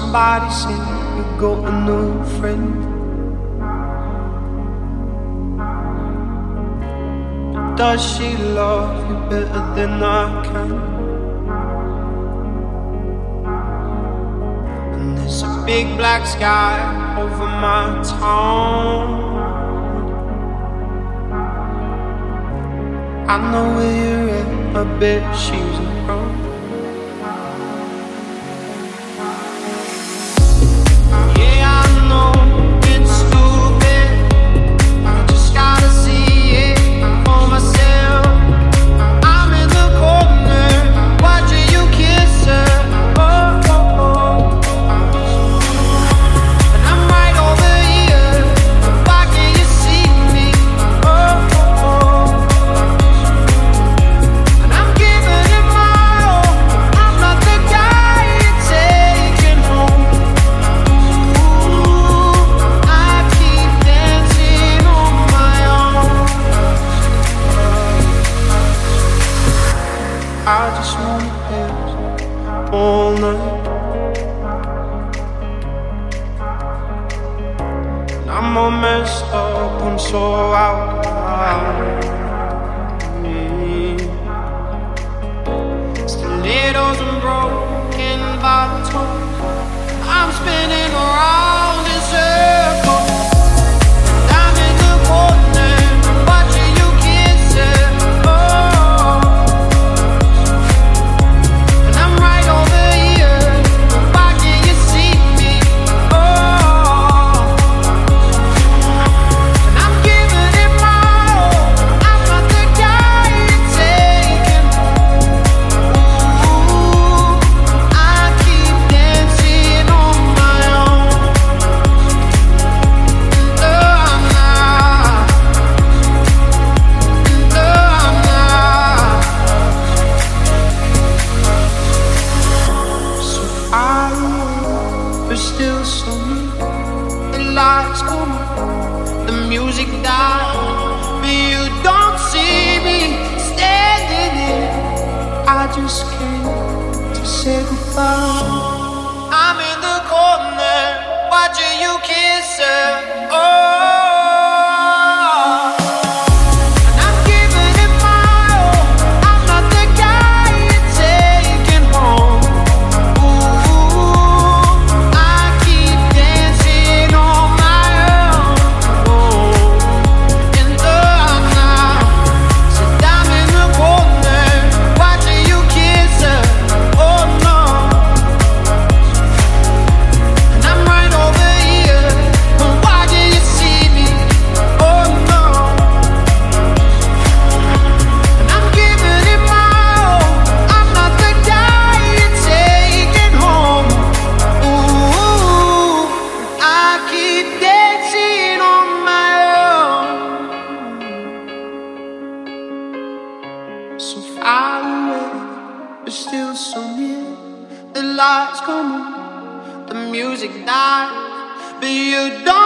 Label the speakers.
Speaker 1: somebody say you got a new friend. Does she love you better than I can? And there's a big black sky over my town. I know where you're at, I bet she's around. I just wanna dance all night. And I'm all messed up, I'm so out. Stilettos and broken bottles, I'm spinning around in circles. I'm in the corner, watching you kiss it. But still so near, the lights come on, the music dies, but you don't see me standing there. I just came to say goodbye. I'm in the corner, watching you kiss her. So far away, but still so near. The lights come on, the music dies, but you don't